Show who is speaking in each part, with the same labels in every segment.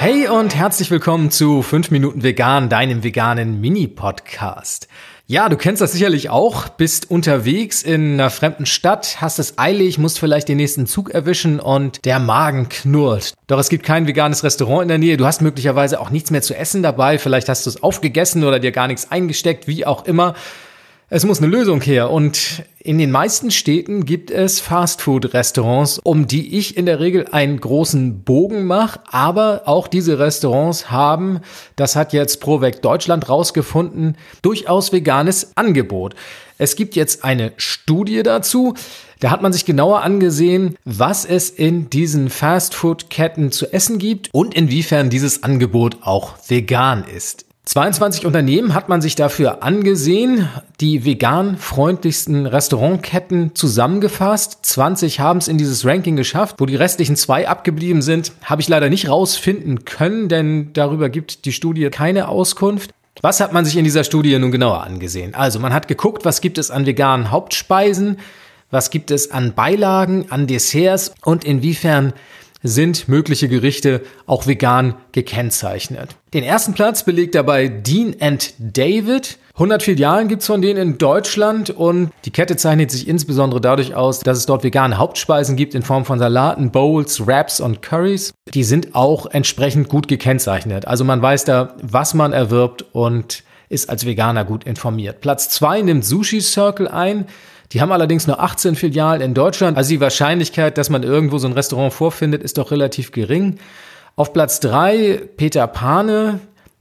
Speaker 1: Hey und herzlich willkommen zu 5 Minuten Vegan, deinem veganen Mini-Podcast. Ja, du kennst das sicherlich auch, bist unterwegs in einer fremden Stadt, hast es eilig, musst vielleicht den nächsten Zug erwischen und der Magen knurrt. Doch es gibt kein veganes Restaurant in der Nähe, du hast möglicherweise auch nichts mehr zu essen dabei, vielleicht hast du es aufgegessen oder dir gar nichts eingesteckt, wie auch immer. Es muss eine Lösung her und in den meisten Städten gibt es Fastfood-Restaurants, um die ich in der Regel einen großen Bogen mache, aber auch diese Restaurants haben, das hat jetzt ProVeg Deutschland rausgefunden, durchaus veganes Angebot. Es gibt jetzt eine Studie dazu, da hat man sich genauer angesehen, was es in diesen Fastfood-Ketten zu essen gibt und inwiefern dieses Angebot auch vegan ist. 22 Unternehmen hat man sich dafür angesehen, die vegan-freundlichsten Restaurantketten zusammengefasst. 20 haben es in dieses Ranking geschafft. Wo die restlichen 2 abgeblieben sind, habe ich leider nicht rausfinden können, denn darüber gibt die Studie keine Auskunft. Was hat man sich in dieser Studie nun genauer angesehen? Also man hat geguckt, was gibt es an veganen Hauptspeisen, was gibt es an Beilagen, an Desserts und inwiefern sind mögliche Gerichte auch vegan gekennzeichnet. Den ersten Platz belegt dabei Dean & David. 100 Filialen gibt's von denen in Deutschland und die Kette zeichnet sich insbesondere dadurch aus, dass es dort vegane Hauptspeisen gibt in Form von Salaten, Bowls, Wraps und Currys. Die sind auch entsprechend gut gekennzeichnet. Also man weiß da, was man erwirbt und ist als Veganer gut informiert. Platz 2 nimmt Sushi Circle ein. Die haben allerdings nur 18 Filialen in Deutschland. Also die Wahrscheinlichkeit, dass man irgendwo so ein Restaurant vorfindet, ist doch relativ gering. Auf Platz 3 Peter Pane,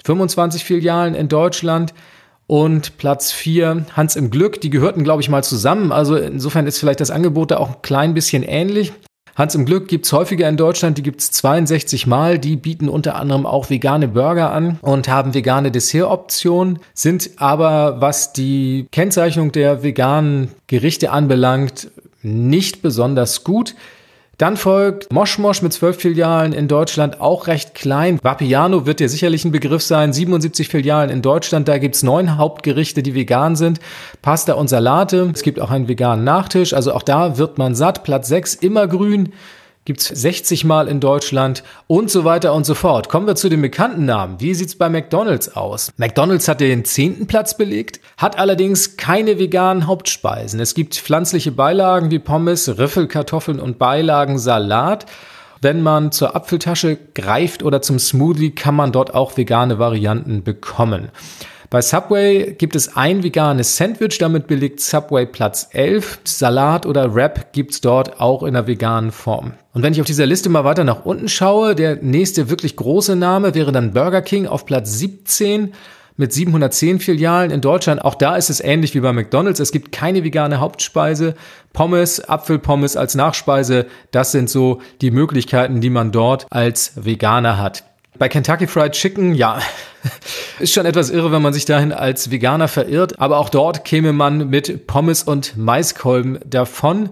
Speaker 1: 25 Filialen in Deutschland. Und Platz 4 Hans im Glück. Die gehörten, glaube ich, mal zusammen. Also insofern ist vielleicht das Angebot da auch ein klein bisschen ähnlich. Hans im Glück gibt's häufiger in Deutschland, die gibt's 62 Mal. Die bieten unter anderem auch vegane Burger an und haben vegane Dessertoptionen, sind aber, was die Kennzeichnung der veganen Gerichte anbelangt, nicht besonders gut. Dann folgt Mosch Mosch mit 12 Filialen in Deutschland, auch recht klein. Vapiano wird dir sicherlich ein Begriff sein, 77 Filialen in Deutschland, da gibt's 9 Hauptgerichte, die vegan sind, Pasta und Salate. Es gibt auch einen veganen Nachtisch, also auch da wird man satt. Platz 6, Immergrün, gibt's 60 Mal in Deutschland und so weiter und so fort. Kommen wir zu den bekannten Namen. Wie sieht's bei McDonald's aus? McDonald's hat den 10. Platz belegt, hat allerdings keine veganen Hauptspeisen. Es gibt pflanzliche Beilagen wie Pommes, Riffelkartoffeln und Beilagen Salat. Wenn man zur Apfeltasche greift oder zum Smoothie, kann man dort auch vegane Varianten bekommen. Bei Subway gibt es ein veganes Sandwich, damit belegt Subway Platz 11. Salat oder Wrap gibt's dort auch in der veganen Form. Und wenn ich auf dieser Liste mal weiter nach unten schaue, der nächste wirklich große Name wäre dann Burger King auf Platz 17 mit 710 Filialen in Deutschland. Auch da ist es ähnlich wie bei McDonald's. Es gibt keine vegane Hauptspeise. Pommes, Apfelpommes als Nachspeise, das sind so die Möglichkeiten, die man dort als Veganer hat. Bei Kentucky Fried Chicken, ja, ist schon etwas irre, wenn man sich dahin als Veganer verirrt. Aber auch dort käme man mit Pommes und Maiskolben davon.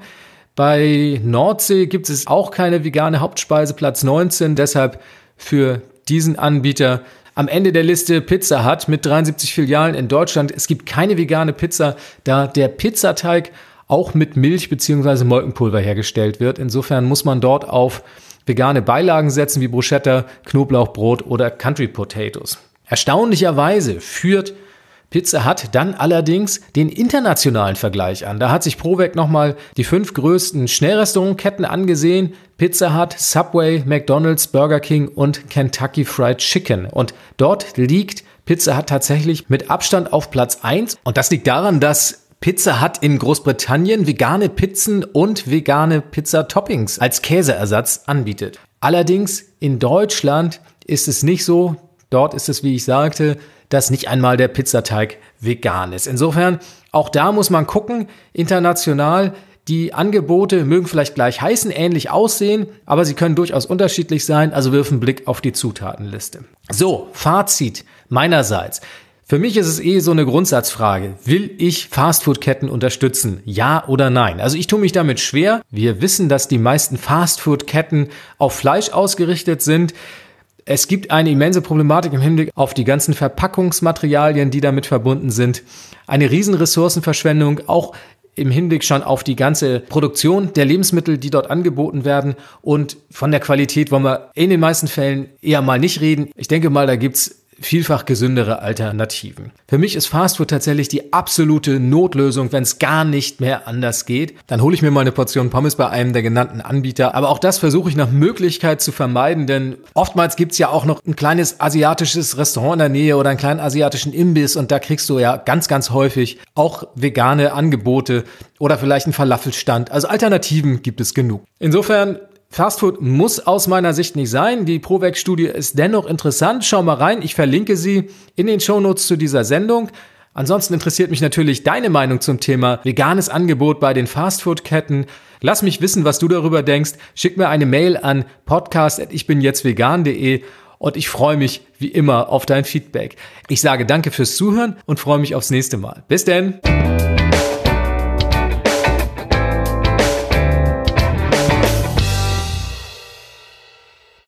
Speaker 1: Bei Nordsee gibt es auch keine vegane Hauptspeise, Platz 19. Deshalb für diesen Anbieter am Ende der Liste Pizza Hut mit 73 Filialen in Deutschland. Es gibt keine vegane Pizza, da der Pizzateig auch mit Milch bzw. Molkenpulver hergestellt wird. Insofern muss man dort auf vegane Beilagen setzen wie Bruschetta, Knoblauchbrot oder Country Potatoes. Erstaunlicherweise führt Pizza Hut dann allerdings den internationalen Vergleich an. Da hat sich ProVeg nochmal die 5 größten Schnellrestaurantketten angesehen. Pizza Hut, Subway, McDonald's, Burger King und Kentucky Fried Chicken. Und dort liegt Pizza Hut tatsächlich mit Abstand auf Platz 1. Und das liegt daran, dass Pizza Hut in Großbritannien vegane Pizzen und vegane Pizza-Toppings als Käseersatz anbietet. Allerdings in Deutschland ist es nicht so. Dort ist es, wie ich sagte, dass nicht einmal der Pizzateig vegan ist. Insofern, auch da muss man gucken, international, die Angebote mögen vielleicht gleich heißen, ähnlich aussehen, aber sie können durchaus unterschiedlich sein, also wirf einen Blick auf die Zutatenliste. So, Fazit meinerseits. Für mich ist es so eine Grundsatzfrage. Will ich Fastfood-Ketten unterstützen? Ja oder nein? Also ich tue mich damit schwer. Wir wissen, dass die meisten Fastfood-Ketten auf Fleisch ausgerichtet sind. Es gibt eine immense Problematik im Hinblick auf die ganzen Verpackungsmaterialien, die damit verbunden sind. Eine riesen Ressourcenverschwendung, auch im Hinblick schon auf die ganze Produktion der Lebensmittel, die dort angeboten werden. Und von der Qualität wollen wir in den meisten Fällen eher mal nicht reden. Ich denke mal, da gibt's vielfach gesündere Alternativen. Für mich ist Fastfood tatsächlich die absolute Notlösung, wenn es gar nicht mehr anders geht. Dann hole ich mir mal eine Portion Pommes bei einem der genannten Anbieter. Aber auch das versuche ich nach Möglichkeit zu vermeiden, denn oftmals gibt's ja auch noch ein kleines asiatisches Restaurant in der Nähe oder einen kleinen asiatischen Imbiss und da kriegst du ja ganz, ganz häufig auch vegane Angebote oder vielleicht einen Falafelstand. Also Alternativen gibt es genug. Insofern Fastfood muss aus meiner Sicht nicht sein. Die Prowex-Studie ist dennoch interessant. Schau mal rein. Ich verlinke sie in den Shownotes zu dieser Sendung. Ansonsten interessiert mich natürlich deine Meinung zum Thema veganes Angebot bei den Fastfood-Ketten. Lass mich wissen, was du darüber denkst. Schick mir eine Mail an podcast@ichbinjetztvegan.de und ich freue mich wie immer auf dein Feedback. Ich sage danke fürs Zuhören und freue mich aufs nächste Mal. Bis denn!